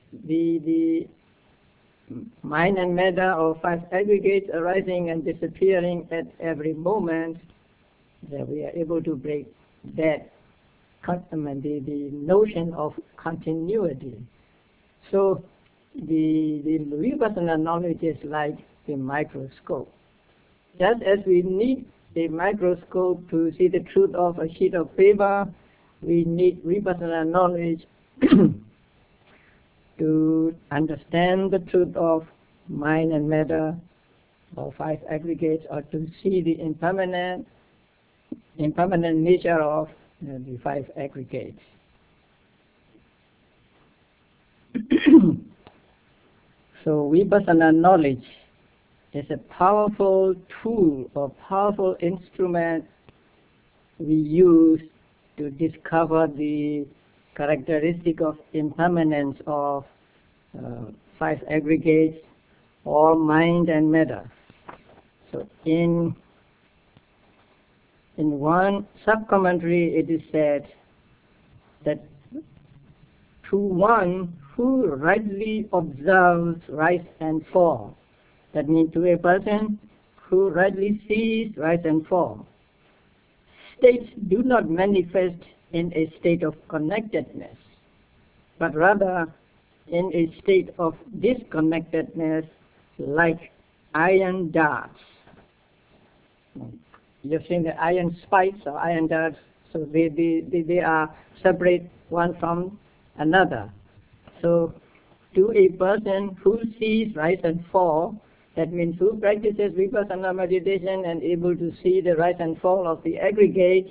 the mind and matter or five aggregates arising and disappearing at every moment, that we are able to break that the notion of continuity. So the vipassana knowledge is like a microscope. Just as we need a microscope to see the truth of a sheet of paper, we need vipassana knowledge to understand the truth of mind and matter or five aggregates, or to see the impermanent nature of the five aggregates. So vipassana knowledge is a powerful tool or powerful instrument we use to discover the characteristic of impermanence of five aggregates or mind and matter. So in one sub-commentary it is said that to one who rightly observes rise and fall, that means to a person who rightly sees rise and fall, states do not manifest in a state of connectedness, but rather in a state of disconnectedness, like iron darts. You've seen the iron spikes or iron darts, so they are separate one from another. So to a person who sees rise and fall, that means who practices vipassana meditation and able to see the rise and fall of the aggregates,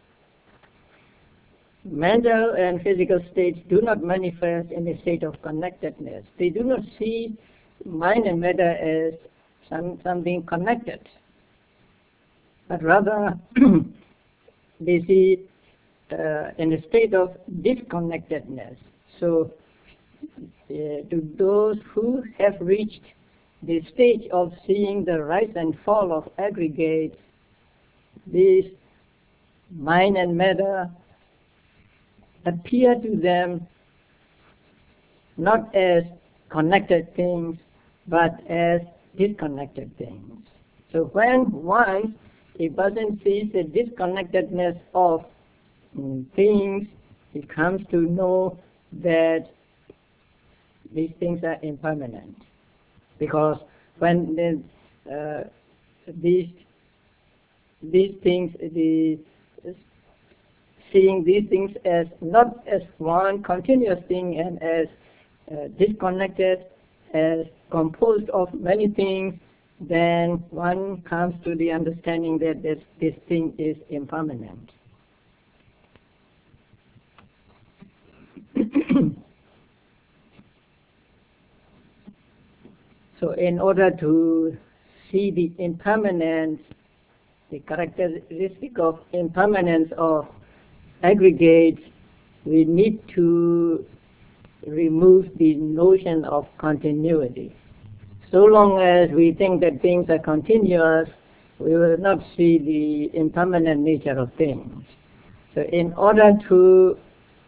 mental and physical states do not manifest in a state of connectedness. They do not see mind and matter as something connected, but rather they see in a state of disconnectedness. So to those who have reached the stage of seeing the rise and fall of aggregates, these mind and matter appear to them not as connected things, but as disconnected things. So when once a person sees the disconnectedness of things, he comes to know that these things are impermanent. Because when these things, seeing these things as not as one continuous thing and as disconnected, as composed of many things, then one comes to the understanding that this thing is impermanent. So in order to see the impermanence, the characteristic of impermanence of aggregates, we need to remove the notion of continuity. So long as we think that things are continuous, we will not see the impermanent nature of things. So in order to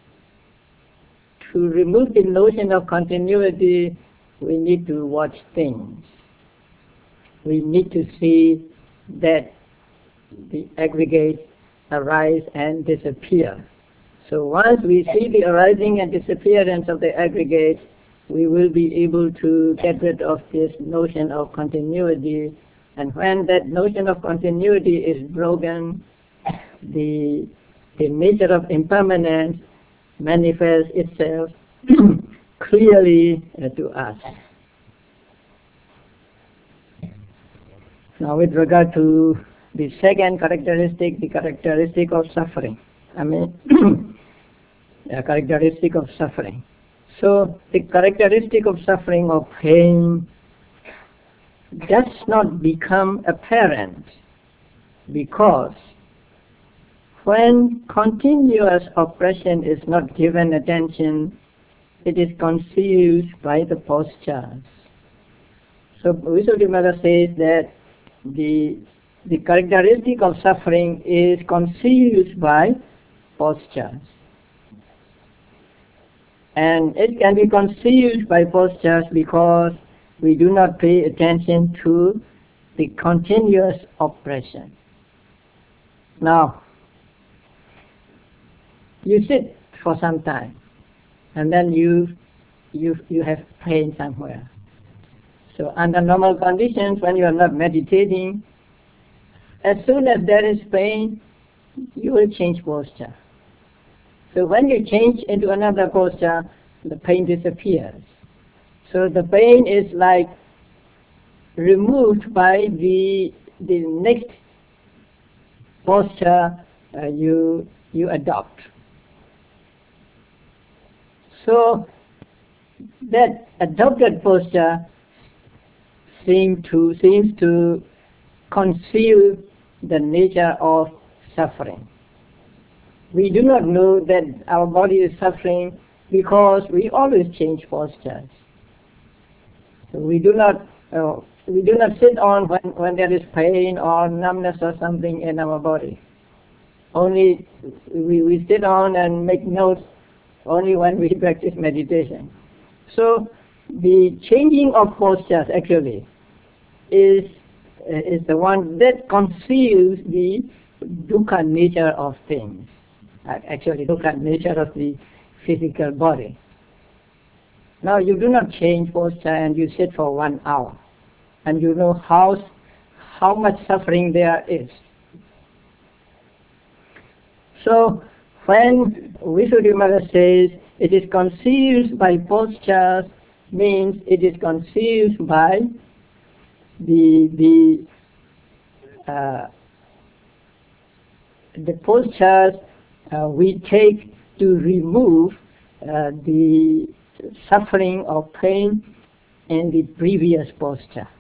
remove the notion of continuity, we need to watch things. We need to see that the aggregates arise and disappear. So once we see the arising and disappearance of the aggregates, we will be able to get rid of this notion of continuity. And when that notion of continuity is broken, the nature of impermanence manifests itself clearly to us. Now with regard to the second characteristic, the characteristic of suffering. The characteristic of suffering. So the characteristic of suffering or pain does not become apparent because when continuous oppression is not given attention, it is confused by the postures. So Visuddhimagga says that the characteristic of suffering is confused by postures. And it can be concealed by postures because we do not pay attention to the continuous oppression. Now, you sit for some time, and then you have pain somewhere. So under normal conditions, when you are not meditating, as soon as there is pain, you will change posture. So when you change into another posture, the pain disappears. So the pain is like removed by the next posture you adopt. So that adopted posture seems to conceal the nature of suffering. We do not know that our body is suffering because we always change postures. So we do not sit on when there is pain or numbness or something in our body. Only we sit on and make notes only when we practice meditation. So the changing of postures actually is the one that conceals the dukkha nature of things. Actually, dukkha nature of the physical body. Now you do not change posture and you sit for 1 hour, and you know how much suffering there is. So when Visuddhimagga says it is concealed by postures, means it is concealed by the postures we take to remove the suffering or pain in the previous posture.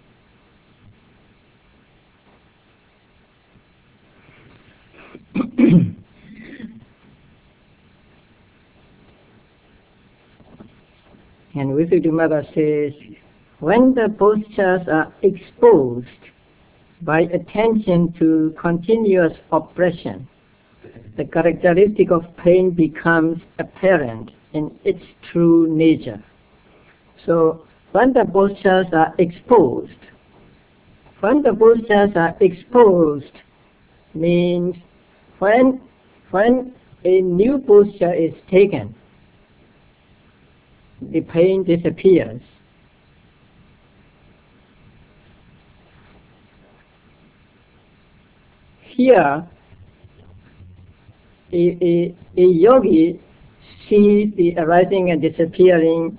And Visuddhimagga says, when the postures are exposed by attention to continuous oppression, the characteristic of pain becomes apparent in its true nature. So when the postures are exposed means when a new posture is taken, the pain disappears. Here, a yogi sees the arising and disappearing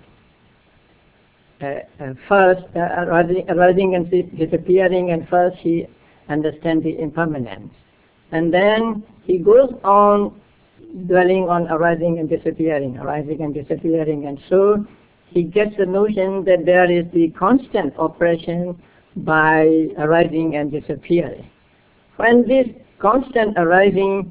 arising and disappearing, and first he understands the impermanence. And then he goes on dwelling on arising and disappearing, and so he gets the notion that there is the constant oppression by arising and disappearing. When this constant oppression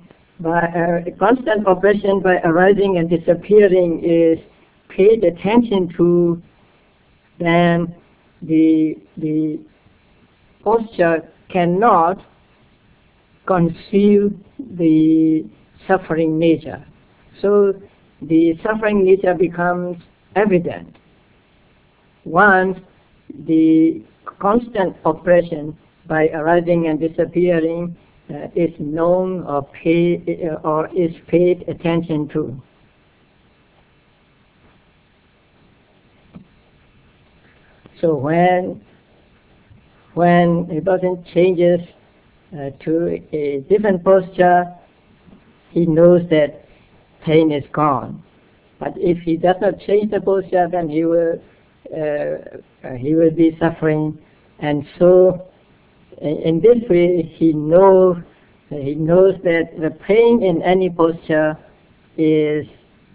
by arising and disappearing is paid attention to, then the posture cannot conceal the suffering nature. So the suffering nature becomes evident once the constant oppression by arising and disappearing is known or is paid attention to. So when a person changes to a different posture, he knows that pain is gone. But if he does not change the posture, then he will be suffering. And so, in this way, he knows that the pain in any posture is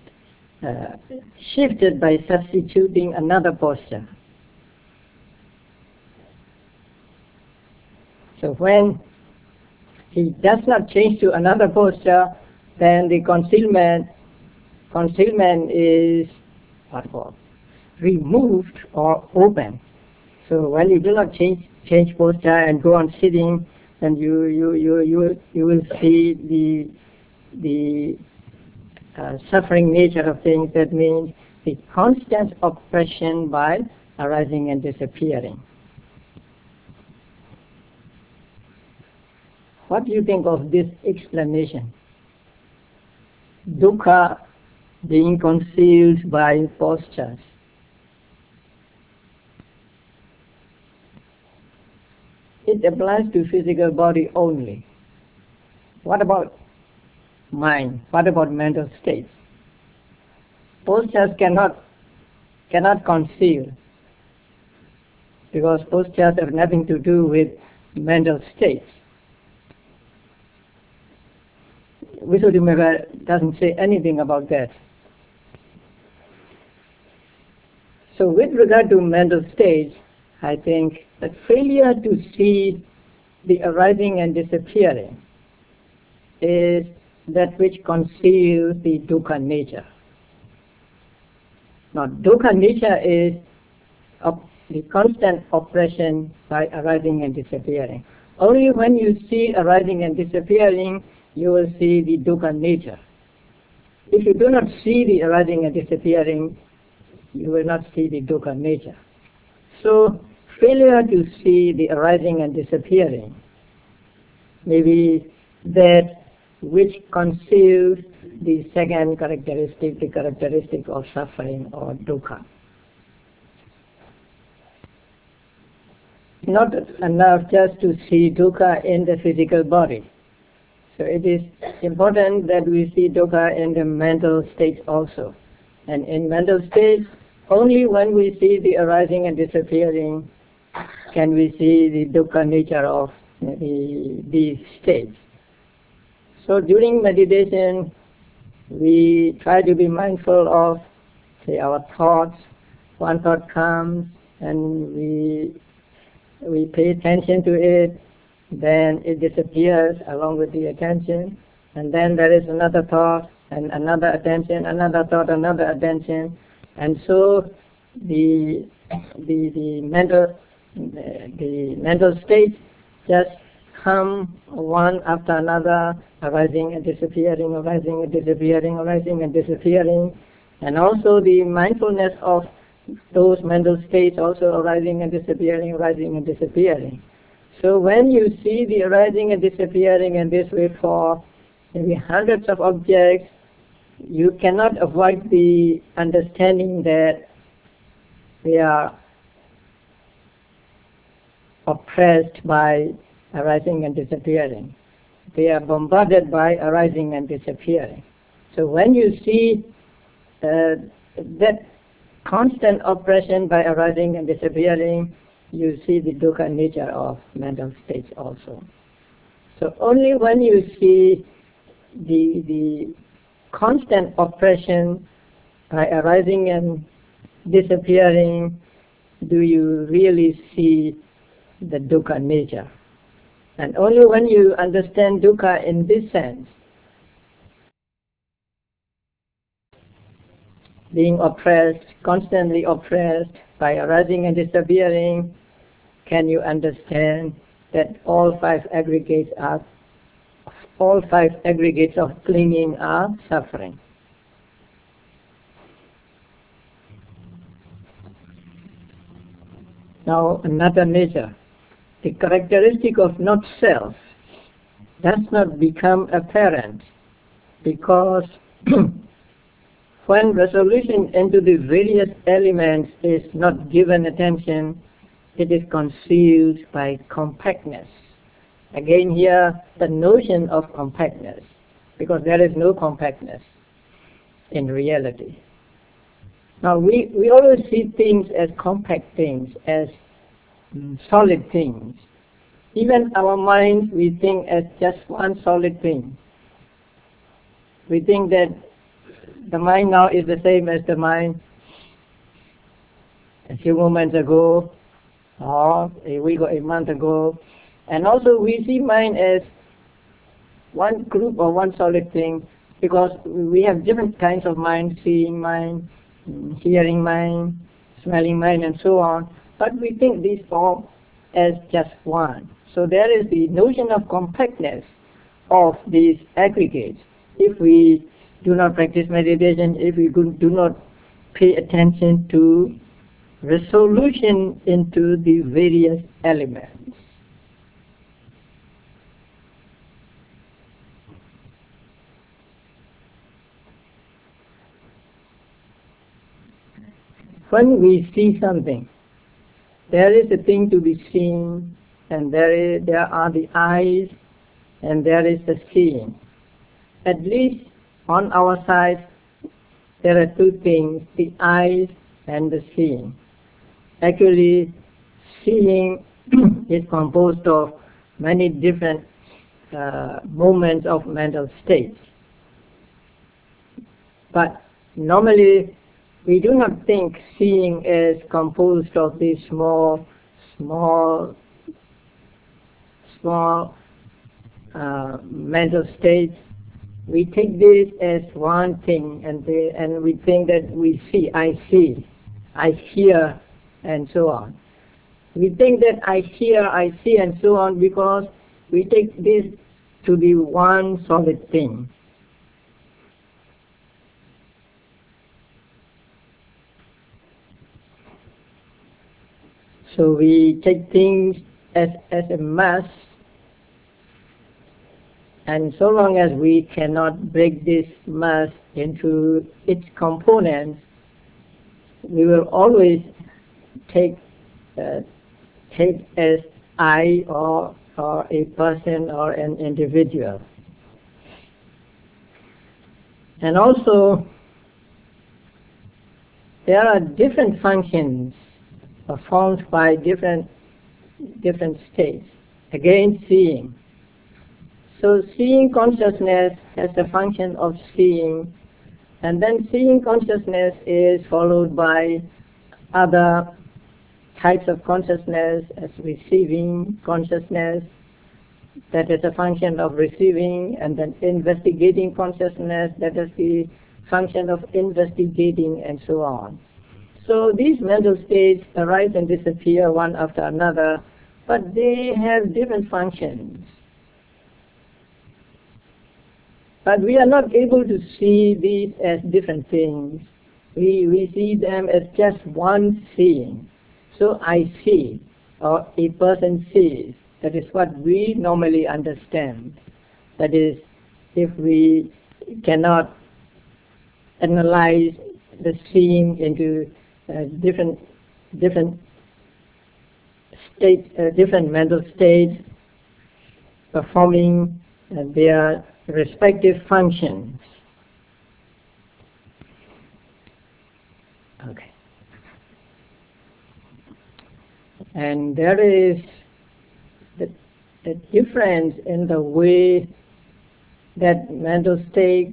shifted by substituting another posture. So when he does not change to another posture, then the concealment is removed or open. So when you do not change posture and go on sitting, then you will see the suffering nature of things, that means the constant oppression by arising and disappearing. What do you think of this explanation? Dukkha being concealed by postures. It applies to physical body only. What about mind? What about mental states? Postures cannot conceal, because postures have nothing to do with mental states. Visuddhimagga doesn't say anything about that. So with regard to mental states, I think that failure to see the arising and disappearing is that which conceals the dukkha nature. Now, dukkha nature is the constant oppression by arising and disappearing. Only when you see arising and disappearing, you will see the dukkha nature. If you do not see the arising and disappearing, you will not see the dukkha nature. So, failure to see the arising and disappearing may be that which conceals the second characteristic, the characteristic of suffering or dukkha. Not enough just to see dukkha in the physical body. So it is important that we see dukkha in the mental states also. And in mental states, only when we see the arising and disappearing can we see the dukkha nature of these states. So during meditation, we try to be mindful of, say, our thoughts. One thought comes and we pay attention to it, then it disappears along with the attention, and then there is another thought and another attention, another thought, another attention, and so the mental states just come one after another, arising and disappearing, arising and disappearing, arising and disappearing, and also the mindfulness of those mental states also arising and disappearing, arising and disappearing. So when you see the arising and disappearing in this way for maybe hundreds of objects, you cannot avoid the understanding that they are oppressed by arising and disappearing. They are bombarded by arising and disappearing. So when you see that constant oppression by arising and disappearing, you see the dukkha nature of mental states also. So only when you see the constant oppression by arising and disappearing do you really see the dukkha nature. And only when you understand dukkha in this sense, being oppressed, constantly oppressed by arising and disappearing, can you understand that all five aggregates of clinging are suffering. Now another nature, the characteristic of not self does not become apparent because when resolution into the various elements is not given attention, it is concealed by compactness. Again here, the notion of compactness, because there is no compactness in reality. Now we always see things as compact things, as solid things. Even our minds we think as just one solid thing. We think that the mind now is the same as the mind a few moments ago, or a week or a month ago. And also we see mind as one group or one solid thing, because we have different kinds of mind, seeing mind, hearing mind, smelling mind, and so on. But we think these all as just one. So there is the notion of compactness of these aggregates. If we do not practice meditation if we do not pay attention to resolution into the various elements. When we see something, there is a thing to be seen, and there are the eyes, and there is the seeing. At least on our side, there are two things, the eyes and the seeing. Actually, seeing is composed of many different moments of mental states. But normally, we do not think seeing is composed of these small mental states. We take this as one thing, and we think that we see, I hear, and so on. We think that I hear, I see, and so on because we take this to be one solid thing. So we take things as a mass, and so long as we cannot break this mass into its components, we will always take as I or a person or an individual. And also, there are different functions performed by different states. Again, seeing. So seeing consciousness has the function of seeing, and then seeing consciousness is followed by other types of consciousness as receiving consciousness, that is a function of receiving, and then investigating consciousness, that is the function of investigating, and so on. So these mental states arise and disappear one after another, but they have different functions. But we are not able to see these as different things. We see them as just one seeing. So I see, or a person sees. That is what we normally understand. That is, if we cannot analyze the seeing into different states, different mental states performing their respective functions. Okay. And there is the difference in the way that mental states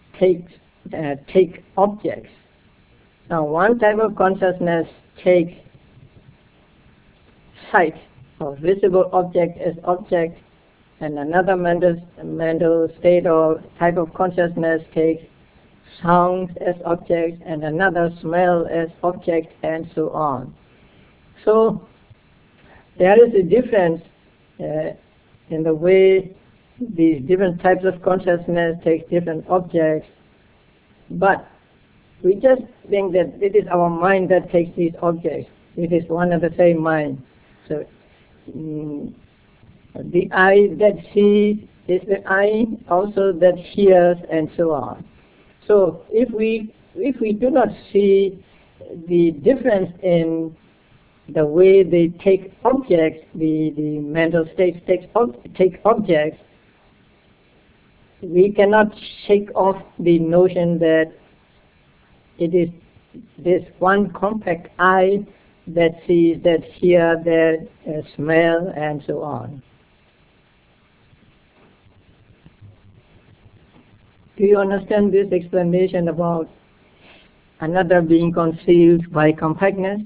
take objects. Now, one type of consciousness takes sight or visible object as object, and another mental state or type of consciousness takes sounds as object, and another smell as object, and so on. So there is a difference in the way these different types of consciousness take different objects, but we just think that it is our mind that takes these objects. It is one and the same mind. So the eye that sees is the eye also that hears, and so on. So if we do not see the difference in the way they take objects, the mental states take objects, we cannot shake off the notion that it is this one compact eye that sees, that hears, that smell, and so on. Do you understand this explanation about another being concealed by compactness?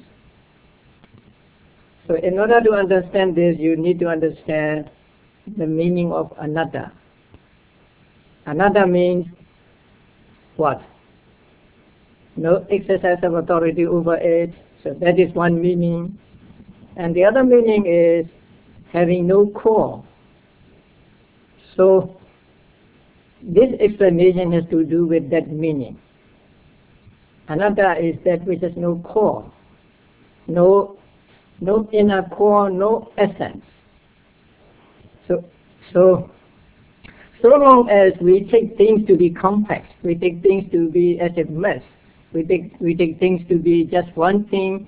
So in order to understand this, you need to understand the meaning of another. Another means what? No exercise of authority over it. So that is one meaning. And the other meaning is having no core. So this explanation has to do with that meaning. Anatta is that which has no core, no inner core, no essence. So long as we take things to be complex, we take things to be as a mess, we take things to be just one thing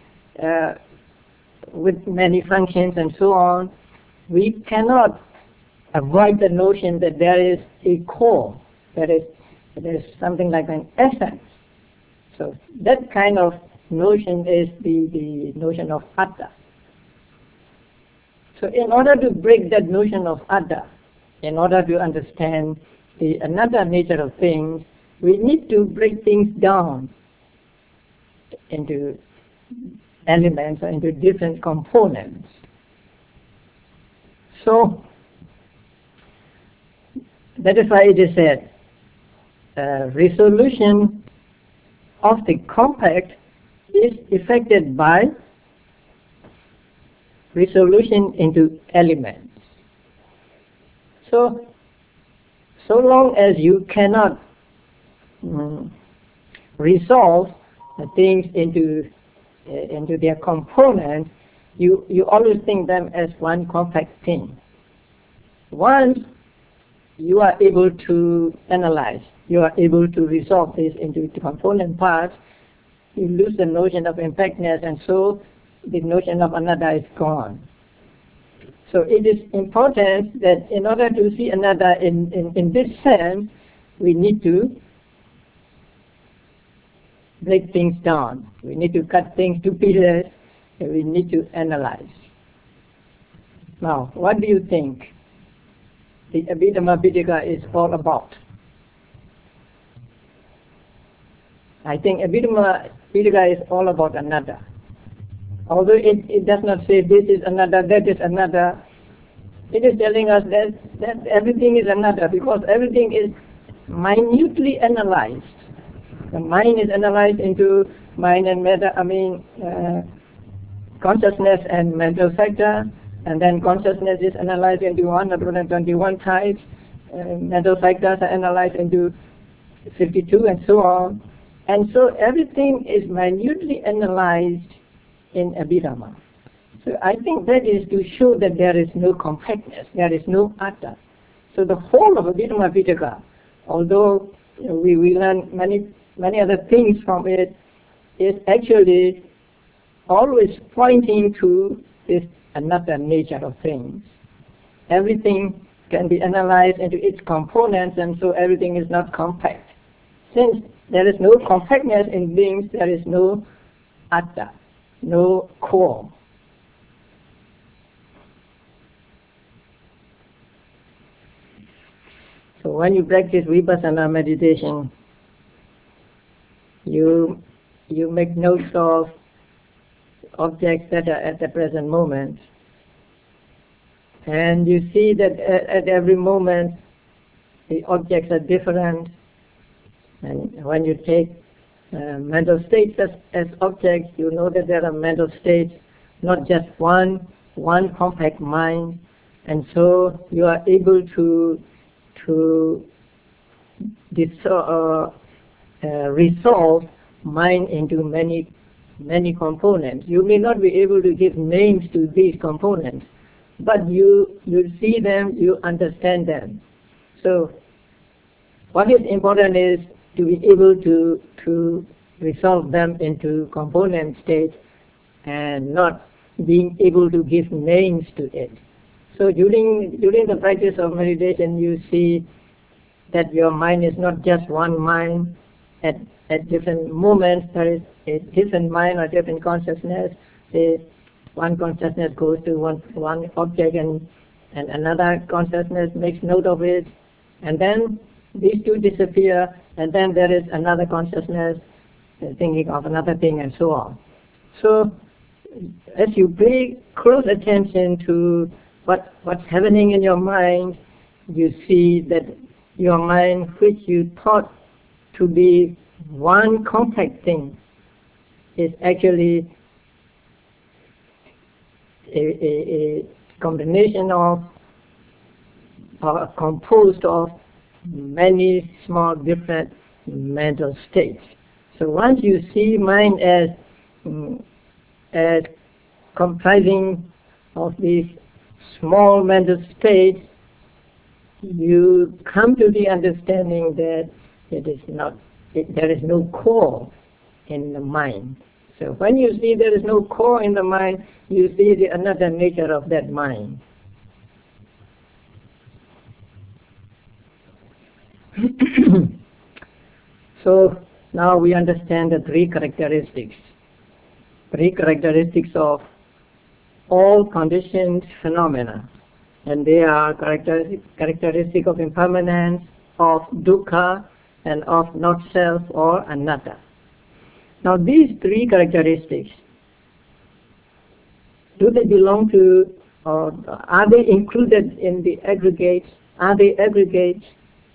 with many functions and so on, we cannot avoid the notion that there is a core, there is something like an essence. So that kind of notion is the notion of atta. So in order to break that notion of atta, in order to understand the another nature of things, we need to break things down into elements or into different components. So that is why it is said, resolution of the compact is effected by resolution into elements. So long as you cannot resolve things into their components, you always think them as one compact thing. Once you are able to analyze, you are able to resolve this into the component parts, you lose the notion of impactness, and so the notion of anatta is gone. So it is important that in order to see anatta in this sense, we need to break things down. We need to cut things to pieces, and we need to analyze. Now, what do you think the Abhidhamma Pitaka is all about? I think Abhidhamma Pitaka is all about anatta. Although it does not say this is anatta, that is anatta, it is telling us that everything is anatta, because everything is minutely analyzed. The mind is analyzed into mind and consciousness and mental factor, and then consciousness is analyzed into 121 types, mental factors are analyzed into 52, and so on. And so everything is minutely analyzed in Abhidhamma. So I think that is to show that there is no compactness, there is no atta. So the whole of Abhidhamma Pitaka, although we learn many other things from it, is actually always pointing to this anatta nature of things. Everything can be analyzed into its components, and so everything is not compact. Since there is no compactness in beings, there is no atta, no core. So when you practice vipassana meditation, you make notes of objects that are at the present moment, and you see that at every moment the objects are different. And when you take mental states as objects, you know that there are mental states, not just one compact mind, and so you are able to resolve mind into many components. You may not be able to give names to these components, but you see them, you understand them. So what is important is to be able to resolve them into component states and not being able to give names to it. So during the practice of meditation, you see that your mind is not just one mind. At different moments, there is a different mind or different consciousness. One consciousness goes to one object, and another consciousness makes note of it, and then these two disappear, and then there is another consciousness thinking of another thing, and so on. So as you pay close attention to what's happening in your mind, you see that your mind, which you thought to be one compact thing, is actually a combination of, or composed of many small different mental states. So once you see mind as comprising of these small mental states, you come to the understanding that there is no core in the mind. So when you see there is no core in the mind, you see another nature of that mind. So now we understand the three characteristics of all conditioned phenomena. And they are characteristic of impermanence, of dukkha, and of not self or anatta. Now these three characteristics, do they belong to, or are they included in the aggregates? Are they aggregates?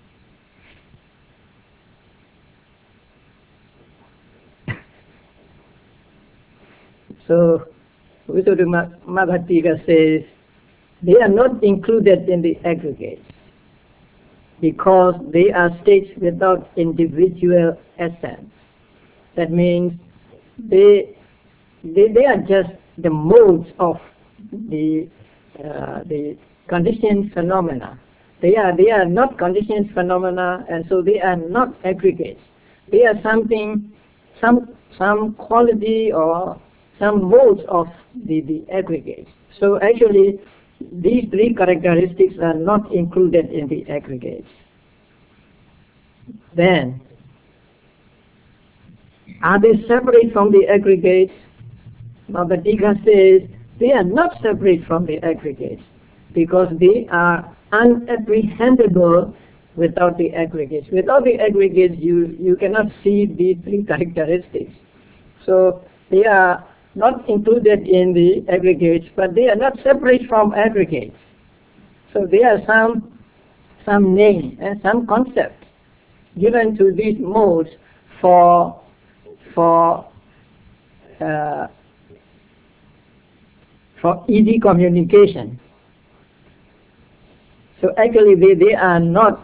So Visuddhimagga says they are not included in the aggregates because they are states without individual essence. That means they are just the modes of the conditioned phenomena. They are not conditioned phenomena, and so they are not aggregates. They are something, some quality or some modes of the aggregates. So actually, these three characteristics are not included in the aggregates. Then, are they separate from the aggregates? Bhagavad-gita says they are not separate from the aggregates because they are unapprehendable without the aggregates. Without the aggregates, you cannot see these three characteristics. So they are not included in the aggregates, but they are not separate from aggregates. So there are some name and some concept given to these modes for easy communication. So actually they are not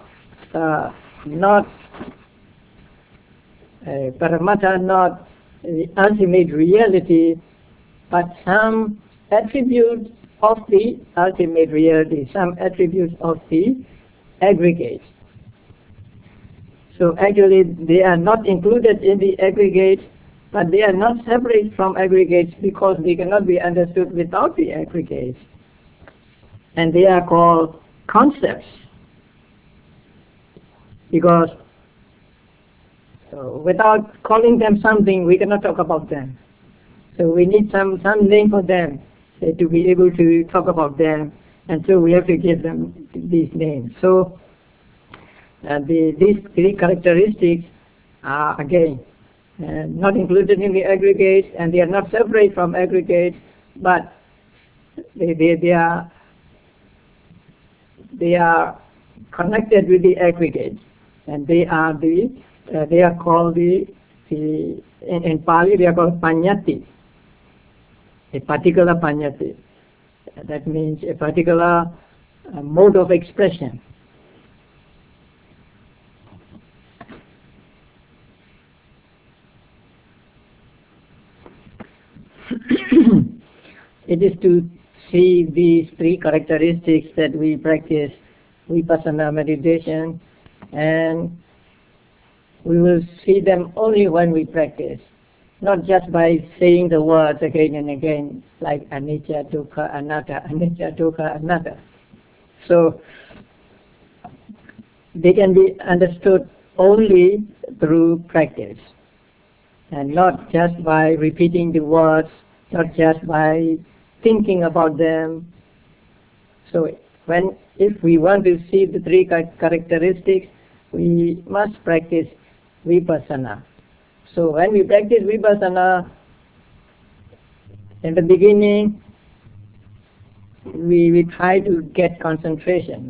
Paramattha, not the ultimate reality, but some attributes of the ultimate reality, some attributes of the aggregates. So actually they are not included in the aggregates, but they are not separate from aggregates because they cannot be understood without the aggregates. And they are called concepts because without calling them something, we cannot talk about them. So we need some name for them to be able to talk about them, and so we have to give them these names. So these three characteristics are again not included in the aggregates, and they are not separate from aggregates, but they are connected with the aggregates, and they are called in Pali they are called paññatti, a particular paññatti. That means a particular mode of expression. It is to see these three characteristics that we practice vipassana meditation, and we will see them only when we practice, not just by saying the words again and again, like anicca, dukkha, anatta, anicca, dukkha, anatta. So they can be understood only through practice, and not just by repeating the words, not just by thinking about them. So if we want to see the three characteristics, we must practice vipassana. So when we practice vipassana, in the beginning, we try to get concentration.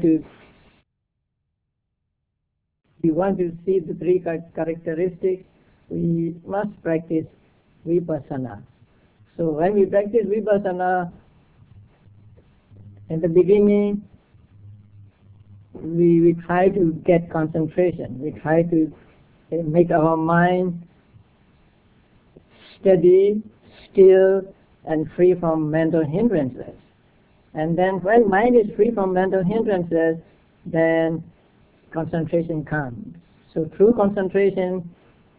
We want to see the three characteristics, we must practice vipassana. So when we practice vipassana, in the beginning, we try to get concentration. We try to make our mind steady, still, and free from mental hindrances. And then when mind is free from mental hindrances, then concentration comes. So through concentration,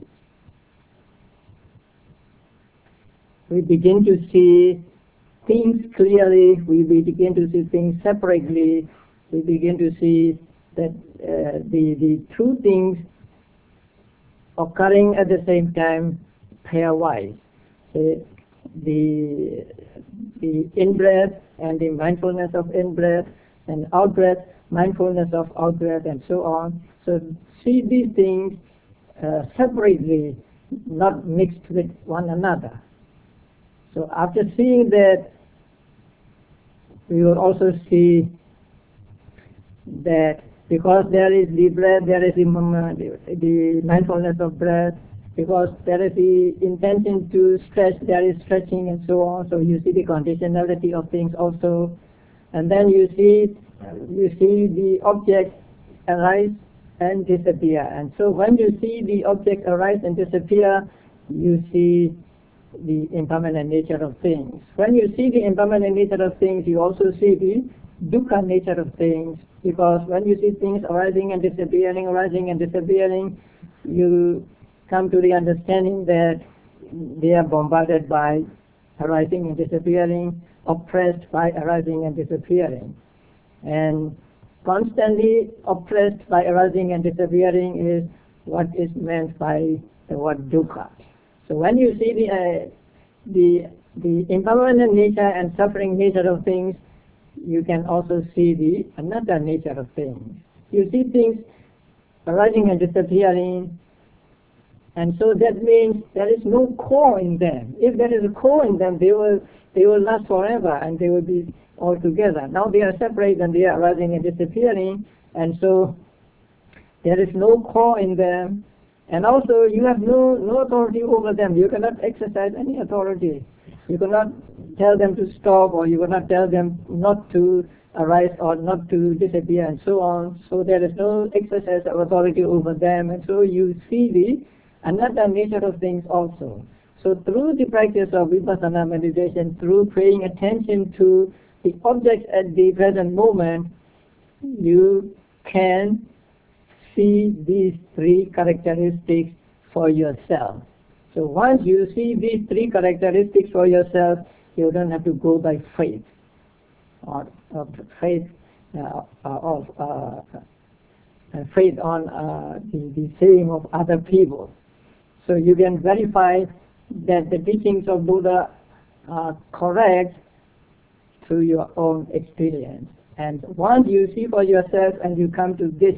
we begin to see things clearly, we begin to see things separately, we begin to see that the two things occurring at the same time pairwise. So the in-breath and the mindfulness of in-breath, and out-breath, mindfulness of out-breath, and so on. So see these things separately, not mixed with one another. So after seeing that, we will also see that because there is the breath, there is the mindfulness of breath, because there is the intention to stretch, there is stretching and so on. So you see the conditionality of things also. And then you see the object arise and disappear. And so when you see the object arise and disappear, you see the impermanent nature of things. When you see the impermanent nature of things, you also see the dukkha nature of things, because when you see things arising and disappearing, you come to the understanding that they are bombarded by arising and disappearing, oppressed by arising and disappearing. And constantly oppressed by arising and disappearing is what is meant by the word dukkha. So when you see the impermanent nature and suffering nature of things, you can also see the anatta nature of things. You see things arising and disappearing, and so that means there is no core in them. If there is a core in them, they will last forever and they will be all together. Now they are separate and they are arising and disappearing, and so there is no core in them. And also you have no authority over them. You cannot exercise any authority. You cannot tell them to stop, or you cannot tell them not to arise or not to disappear, and so on. So there is no exercise of authority over them, and so you see the anatta nature of things also. So through the practice of vipassana meditation, through paying attention to the objects at the present moment, you can see these three characteristics for yourself. So once you see these three characteristics for yourself, you don't have to go by faith or faith faith on the saying of other people. So you can verify that the teachings of Buddha are correct through your own experience. And once you see for yourself and you come to this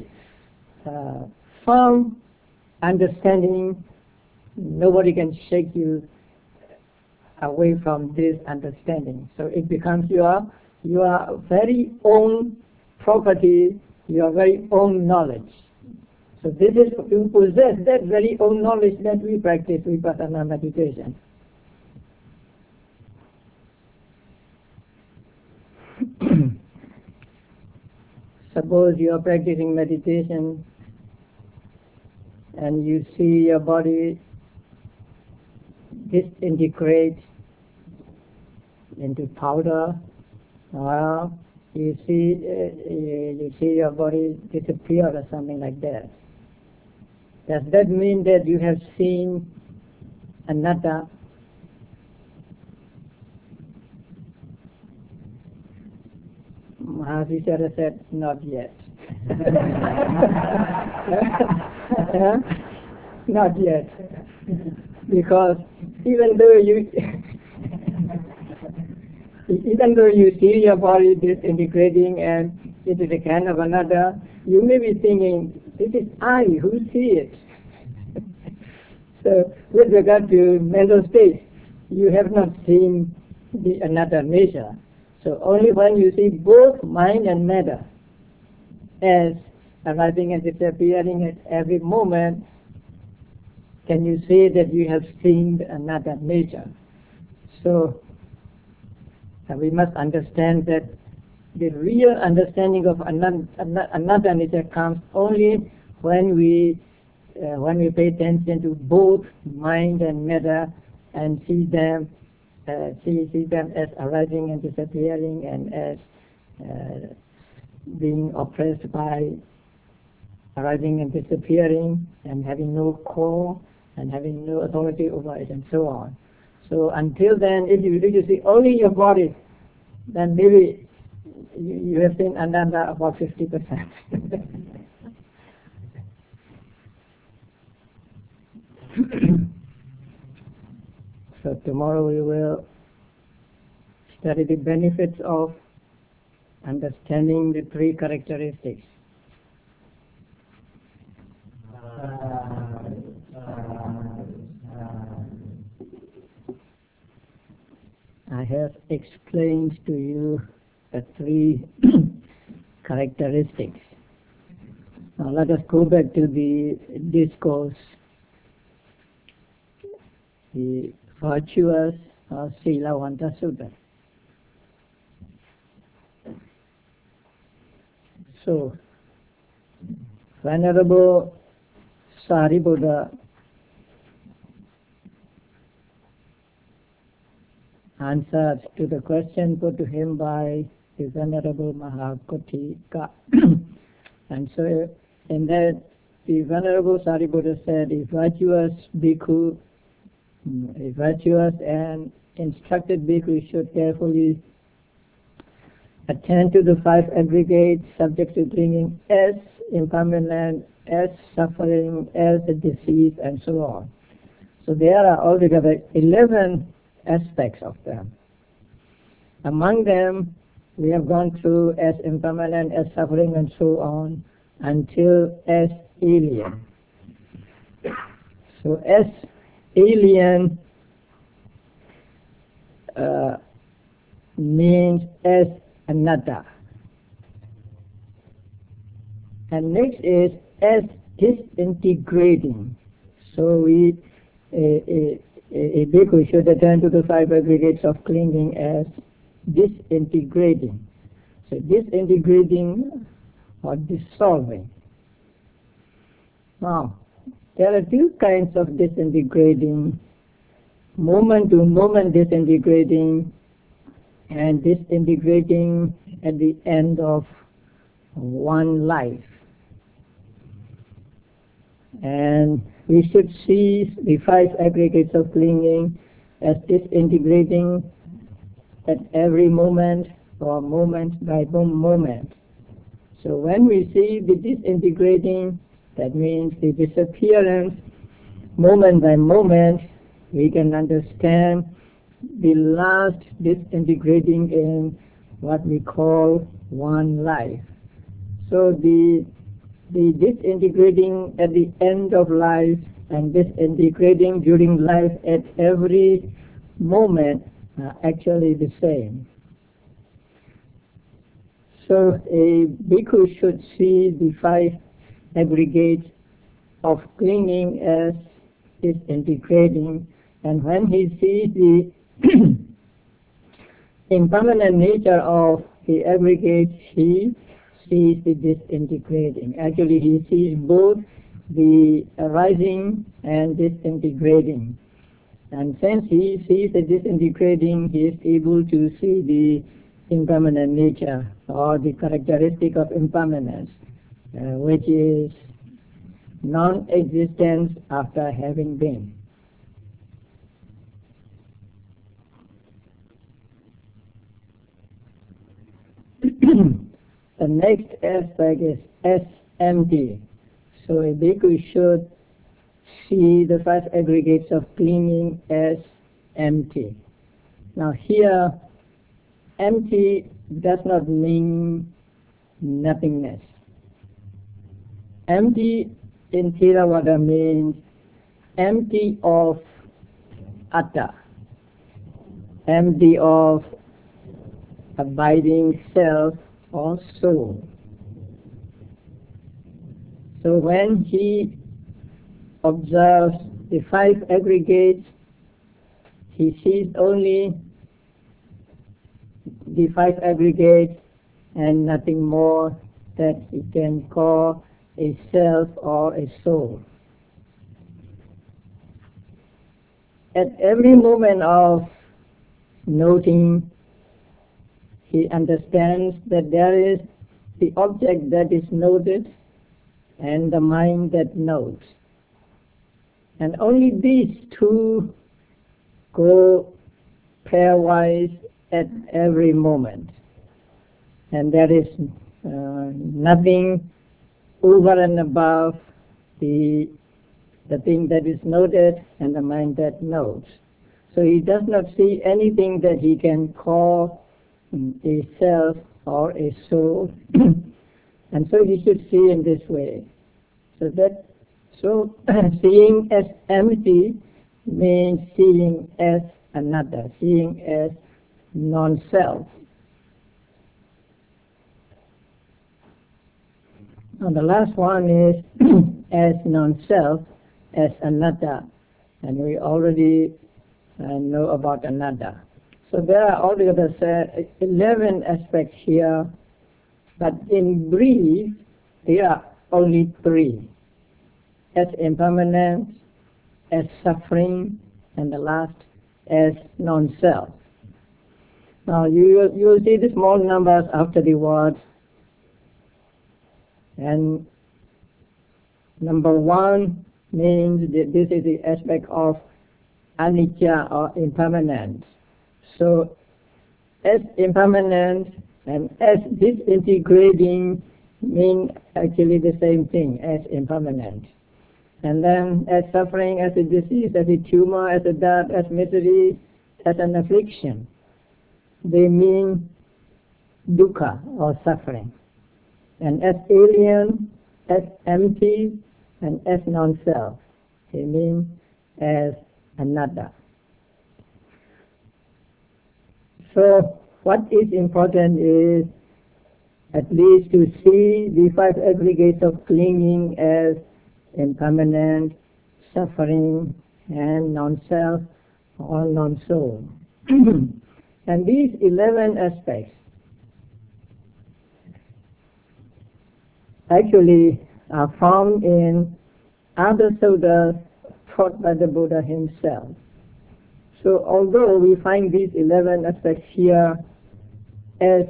firm understanding, nobody can shake you away from this understanding. So it becomes your very own property, your very own knowledge. So this is to possess that very own knowledge that we practice vipassana meditation. Suppose you are practicing meditation and you see your body disintegrate into powder, or you see your body disappear or something like that. Does that mean that you have seen anatta? Mahasishara said, not yet. Not yet. Because even though you see your body disintegrating and it is a kind of anatta, you may be thinking, it is I who see it. So with regard to mental state, you have not seen the anatta nature. So only when you see both mind and matter as arising and disappearing at every moment, can you say that you have seen the anatta nature. So we must understand that the real understanding of another nature comes only when we pay attention to both mind and matter and see them as arising and disappearing and as being oppressed by arising and disappearing and having no core and having no authority over it and so on. So until then, if you see only your body, then maybe you have seen Ananda about 50%. So tomorrow we will study the benefits of understanding the three characteristics. I have explained to you the three characteristics. Now let us go back to the discourse, the virtuous of Silavanta Sutta. So, Venerable Sariputta answered to the question put to him by the Venerable Mahakotika. And so in that, the Venerable Sariputta said, a virtuous bhikkhu, a virtuous and instructed bhikkhu should carefully attend to the five aggregates subject to clinging as impermanent, as suffering, as a disease, and so on. So there are altogether 11 aspects of them. Among them, we have gone through as impermanent, as suffering, and so on, until as alien. So as alien means as anatta. And next is as disintegrating. So a bhikkhu should attend to the five aggregates of clinging as disintegrating. So disintegrating or dissolving. Now, there are two kinds of disintegrating: moment to moment disintegrating and disintegrating at the end of one life. And we should see the five aggregates of clinging as disintegrating at every moment or moment by moment. So when we see the disintegrating, that means the disappearance moment by moment, we can understand the last disintegrating in what we call one life. So the disintegrating at the end of life and disintegrating during life at every moment are actually the same. So a bhikkhu should see the five aggregates of clinging as disintegrating, and when he sees the impermanent nature of the aggregates, he sees the disintegrating. Actually, he sees both the arising and disintegrating. And since he sees the disintegrating, he is able to see the impermanent nature or the characteristic of impermanence, which is non-existence after having been. The next aspect is as empty. So a bhikkhu should see the five aggregates of clinging as empty. Now here, empty does not mean nothingness. Empty in Theravada means empty of atta, empty of abiding self or soul. So when he observes the five aggregates, he sees only the five aggregates and nothing more that he can call a self or a soul. At every moment of noting, he understands that there is the object that is noted and the mind that notes. And only these two go pairwise at every moment. And there is nothing over and above the thing that is noted and the mind that notes. So he does not see anything that he can call a self or a soul. And so he should see in this way. So seeing as empty means seeing as another, seeing as non-self. Now the last one is as non-self, as anatta, and we already know about anatta. So there are altogether 11 aspects here, but in brief, there are only 3. As impermanence, as suffering, and the last as non-self. Now you will see the small numbers after the words, and number 1 means that this is the aspect of anicca or impermanence. So as impermanence and as disintegrating mean actually the same thing as impermanent. And then as suffering, as a disease, as a tumor, as a death, as misery, as an affliction. They mean dukkha or suffering. And as alien, as empty, and as non-self. They mean as anatta. So what is important is at least to see the 5 aggregates of clinging as impermanent, suffering, and non-self or non-soul. And these 11 aspects actually are found in other suttas taught by the Buddha himself. So although we find these 11 aspects here as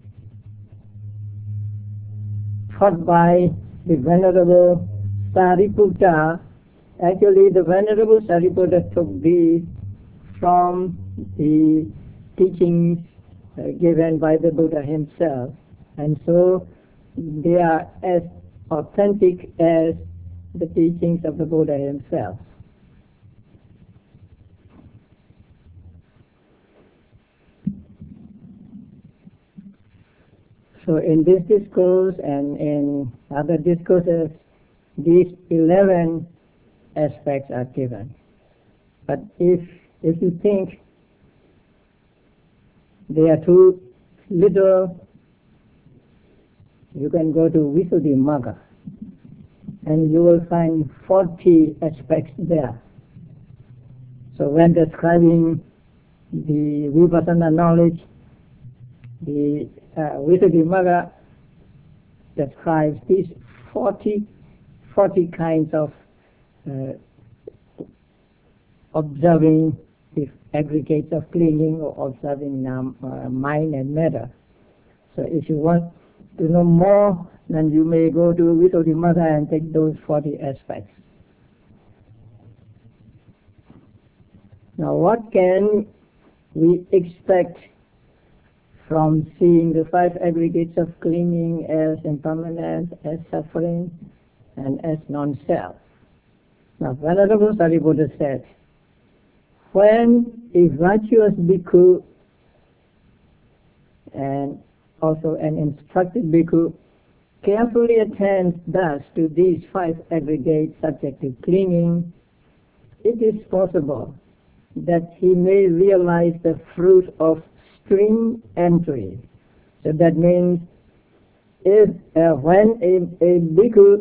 taught by the Venerable Sariputta, actually the Venerable Sariputta took these from the teachings given by the Buddha himself. And so they are as authentic as the teachings of the Buddha himself. So in this discourse and in other discourses, these 11 aspects are given. But if you think they are too little, you can go to Visuddhimagga and you will find 40 aspects there. So when describing the Vipassana knowledge, the Visuddhimagga describes these 40 kinds of observing the aggregates of clinging or observing mind and matter. So if you want to know more, then you may go to Visuddhimagga and take those 40 aspects. Now what can we expect from seeing the 5 aggregates of clinging as impermanent, as suffering, and as non-self? Now Venerable Sariputta said, when a virtuous bhikkhu and also an instructed bhikkhu carefully attends thus to these 5 aggregate subjective clinging, it is possible that he may realize the fruit of stream entry. So that means if when a bhikkhu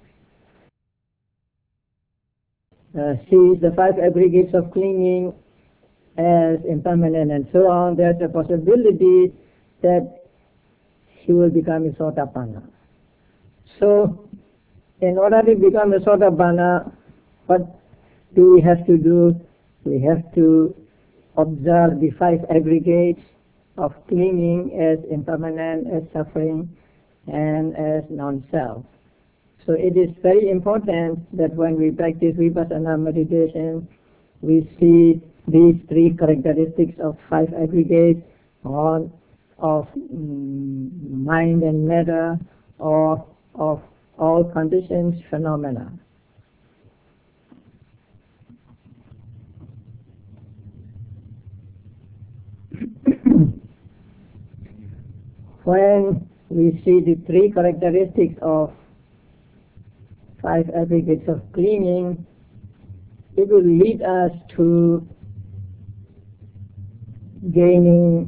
sees the 5 aggregates of clinging as impermanent and so on, there's a possibility that he will become a Sotapanna. So, in order to become a Sotapanna, what do we have to do? We have to observe the 5 aggregates of clinging as impermanent, as suffering, and as non-self. So it is very important that when we practice Vipassana meditation, we see these 3 characteristics of 5 aggregates of mind and matter, or of all conditions, phenomena. When we see the 3 characteristics of 5 aggregates of clinging, it will lead us to gaining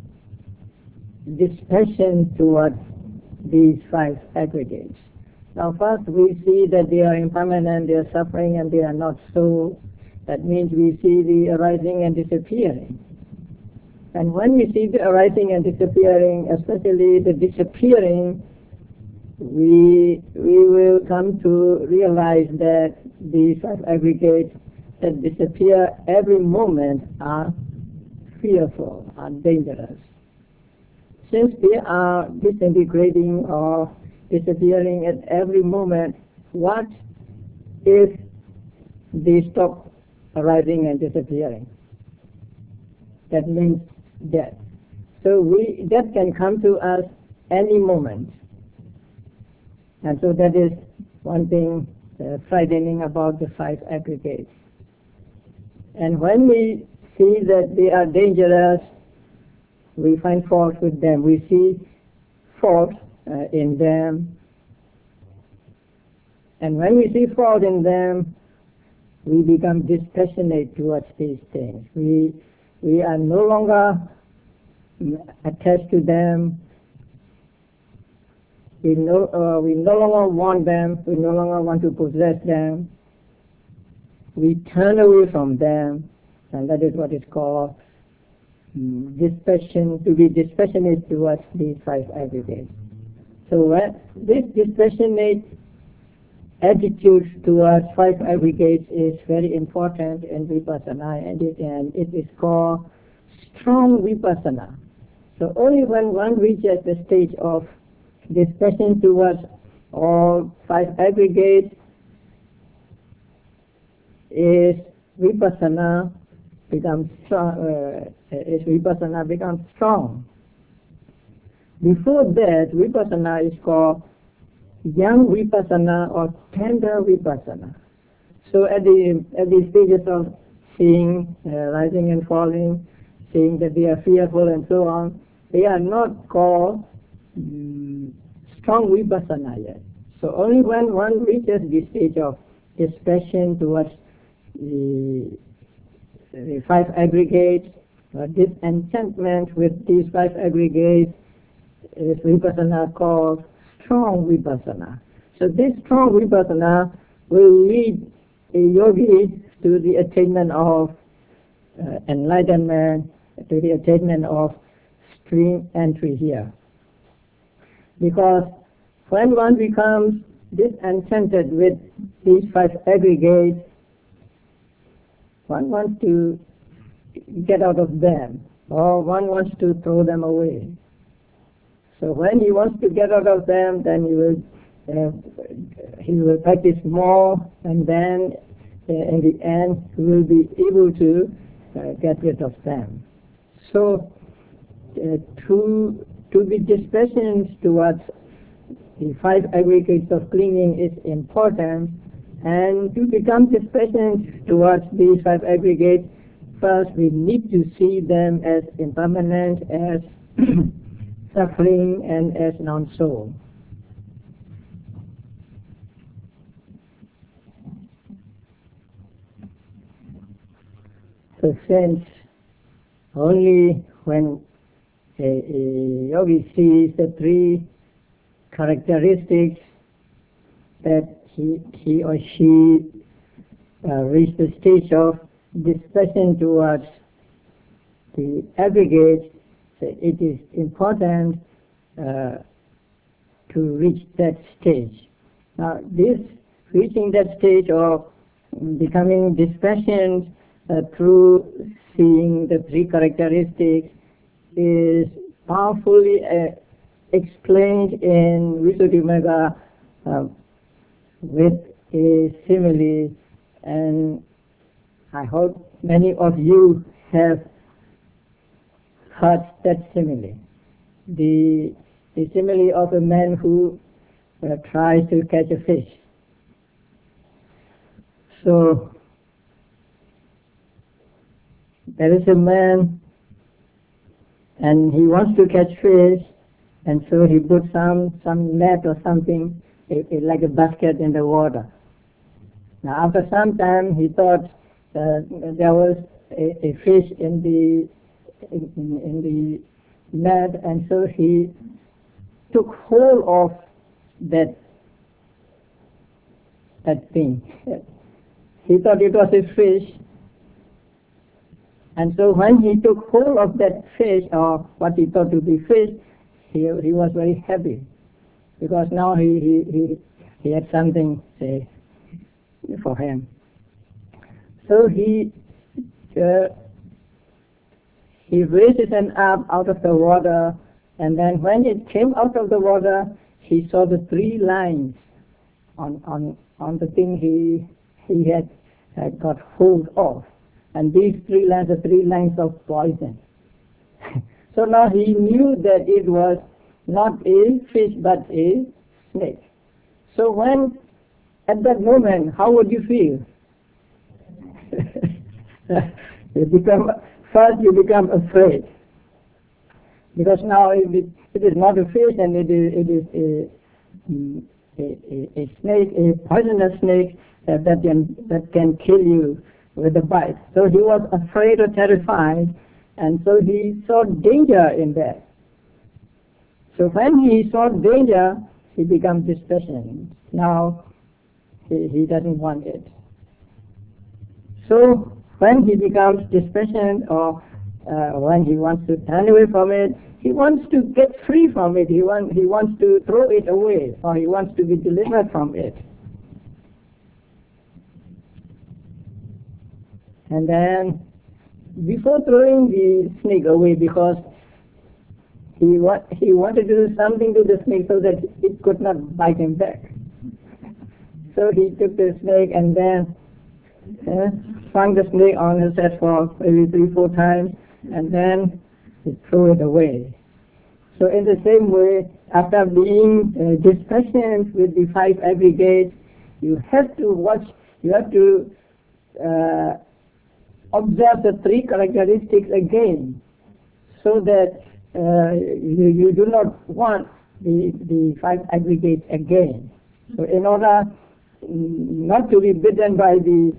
dispassion towards these 5 aggregates. Now first we see that they are impermanent, they are suffering, and they are not so. That means we see the arising and disappearing. And when we see the arising and disappearing, especially the disappearing, we will come to realize that these 5 aggregates that disappear every moment are fearful, are dangerous. Since they are disintegrating or disappearing at every moment, what if they stop arising and disappearing? That means death. So death can come to us any moment. And so that is one thing frightening about the 5 aggregates. And when we see that they are dangerous, we find fault with them. We see fault in them. And when we see fault in them, we become dispassionate towards these things. We are no longer attached to them. We no longer want them. We no longer want to possess them. We turn away from them, and that is what is called dispassion, to be dispassionate towards these 5 aggregates. So this dispassionate attitude towards 5 aggregates is very important in Vipassana, and it is called strong Vipassana. So only when one reaches the stage of dispassion towards all 5 aggregates is Vipassana becomes strong. Before that, Vipassana is called young Vipassana or tender Vipassana. So at the stages of seeing rising and falling, seeing that they are fearful and so on, they are not called strong Vipassana yet. So only when one reaches the stage of dispassion towards the 5 aggregates, or disenchantment with these 5 aggregates, is Vipassana called strong Vipassana. So this strong Vipassana will lead a yogi to the attainment of enlightenment, to the attainment of stream entry here. Because when one becomes disenchanted with these 5 aggregates, one wants to get out of them, or one wants to throw them away. So when he wants to get out of them, then he will practice more, and then in the end he will be able to get rid of them. So to be dispassionate towards the 5 aggregates of clinging is important, and to become dispassionate towards these 5 aggregates, first we need to see them as impermanent, as suffering, and as non-soul. So since only when a yogi sees the 3 characteristics that he or she reach the stage of dispassion towards the aggregates, so it is important to reach that stage. Now, reaching that stage of becoming dispassionate through seeing the three characteristics is powerfully explained in Visuddhimagga with a simile, and I hope many of you have heard that simile. The simile of a man who tries to catch a fish. So there is a man and he wants to catch fish, and so he puts some net or something like a basket in the water. Now after some time he thought there was a fish in the net, and so he took hold of that thing. He thought it was a fish, and so when he took hold of that fish, or what he thought to be fish, he was very happy, because now he had something, say, for him. So he raises it up out of the water, and then when it came out of the water, he saw the three lines on the thing he had got hold of. And these three lines are three lines of poison. So now he knew that it was not a fish but a snake. So when, at that moment, how would you feel? First you become afraid, because now it is not a fish, and it is a snake, a poisonous snake that can kill you with a bite. So he was afraid or terrified, and so he saw danger in that. So when he saw danger, he becomes dispassionate. Now he doesn't want it. So when he becomes dispassionate, or when he wants to turn away from it, he wants to get free from it. He wants to throw it away, or he wants to be delivered from it. And then, before throwing the snake away, because he wanted to do something to the snake so that it could not bite him back. So he took the snake and then swung the snake on his head for maybe 3-4 times, and then he threw it away. So in the same way, after being dispassionate with the 5 aggregates, you have to watch, you have to observe the 3 characteristics again, so that you do not want the 5 aggregates again. So in order not to be bitten by the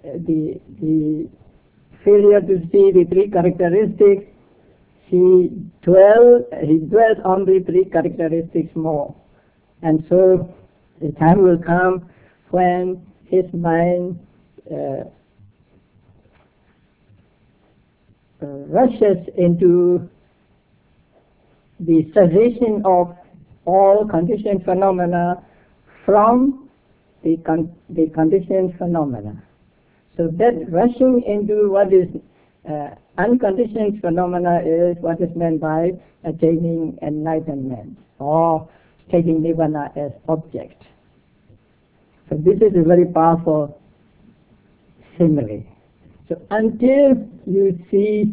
failure to see the 3 characteristics, he dwells on the 3 characteristics more. And so the time will come when his mind rushes into the cessation of all conditioned phenomena from the conditioned phenomena. So that rushing into what is unconditioned phenomena is what is meant by attaining enlightenment, or taking nirvana as object. So this is a very powerful simile. So until you see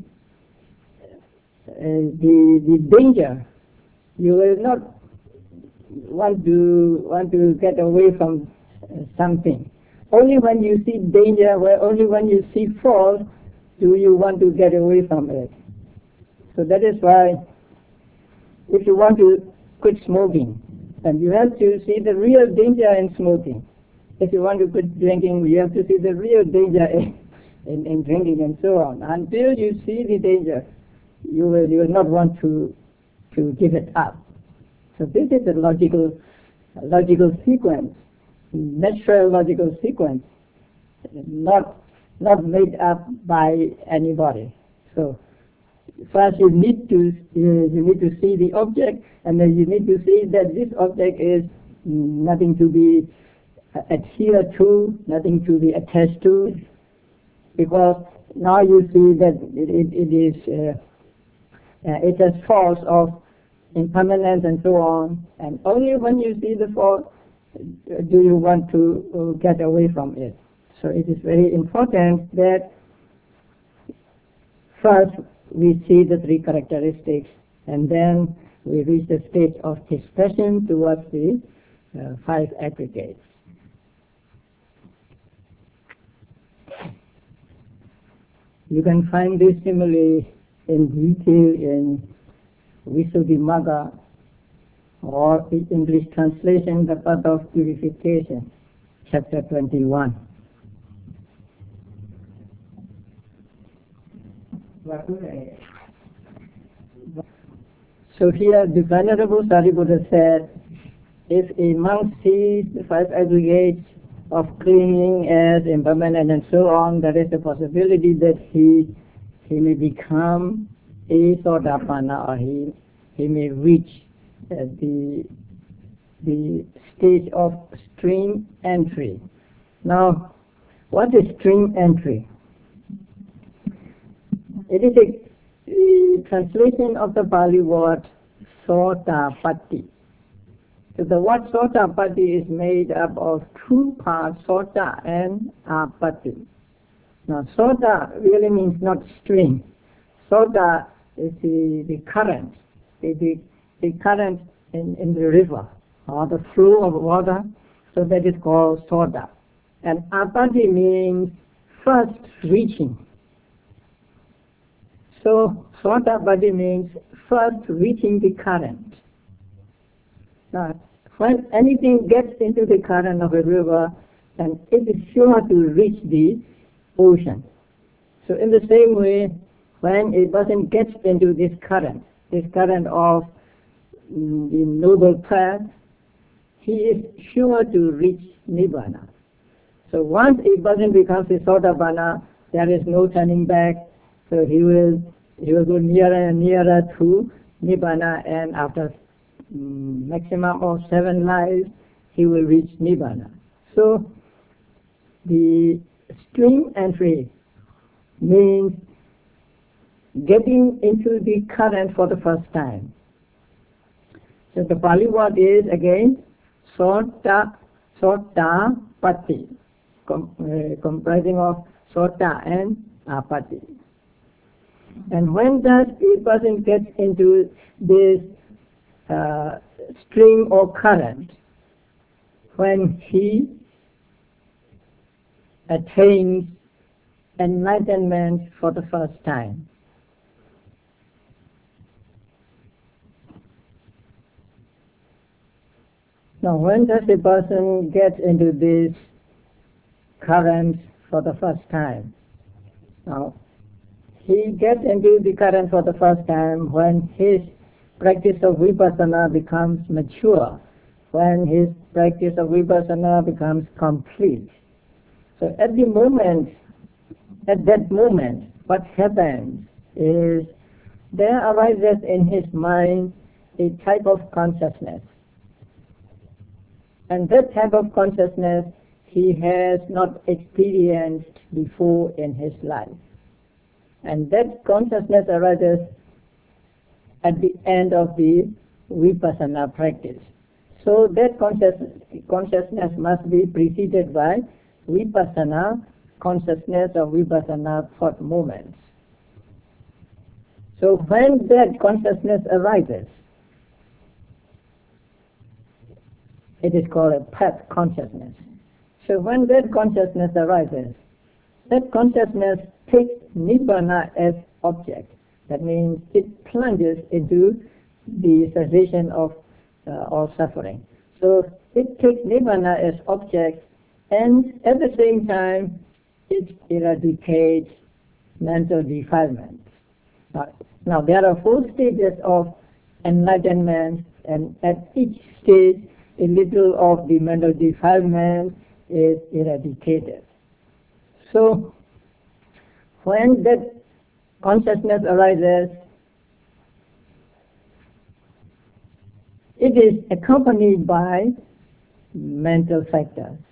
the danger, you will not want to get away from something. Only when you see danger, only when you see fault, do you want to get away from it. So that is why, if you want to quit smoking, then you have to see the real danger in smoking. If you want to quit drinking, you have to see the real danger in drinking, and so on. Until you see the danger, you will not want to give it up. So this is a logical sequence, natural logical sequence, not made up by anybody. So first you need to see the object, and then you need to see that this object is nothing to be adhered to, nothing to be attached to, because now you see that it has force of impermanence and so on, and only when you see the force do you want to get away from it. So it is very important that first we see the three characteristics, and then we reach the stage of expression towards the five aggregates. You can find this simile in detail in Visuddhimagga, or the English translation, The Path of Purification, chapter 21. So here the Venerable Sariputta said, if a monk sees the five aggregates of clinging as impermanent and so on, there is a possibility that he may become a Sotapanna, or he may reach the stage of stream entry. Now, what is stream entry? It is a translation of the Pali word Sotapatti. So the word Sotapatti is made up of two parts, Sota and Apatti. Now Sota really means not stream. Sota is the current, the current in the river, or the flow of water, so that is called Sota. And Apatti means first reaching. So Sotapatti means first reaching the current. Now, when anything gets into the current of a river, then it is sure to reach the ocean. So in the same way, when a person gets into this current of the noble path, he is sure to reach Nibbana. So once a person becomes a Sotapanna, there is no turning back. So he will go nearer and nearer to Nibbana, and after maximum of 7 lives, he will reach Nibbana. So the stream entry means getting into the current for the first time. So the Pali word is again Sotapatti, comprising of Sota and Apatti. And when does a person get into this stream or current? When he attains enlightenment for the first time. Now, when does a person get into this current for the first time? Now, he gets into the current for the first time when his practice of vipassana becomes mature, when his practice of vipassana becomes complete. So at that moment, what happens is there arises in his mind a type of consciousness. And that type of consciousness he has not experienced before in his life. And that consciousness arises at the end of the vipassana practice. So that consciousness must be preceded by vipassana consciousness or vipassana thought moments. So when that consciousness arises, it is called a path consciousness. So when that consciousness arises, that consciousness takes Nibbana as object. That means it plunges into the cessation of all suffering. So it takes Nibbana as object, and at the same time it eradicates mental defilements. Now there are 4 stages of enlightenment, and at each stage a little of the mental defilement is eradicated. So when that consciousness arises, it is accompanied by mental factors.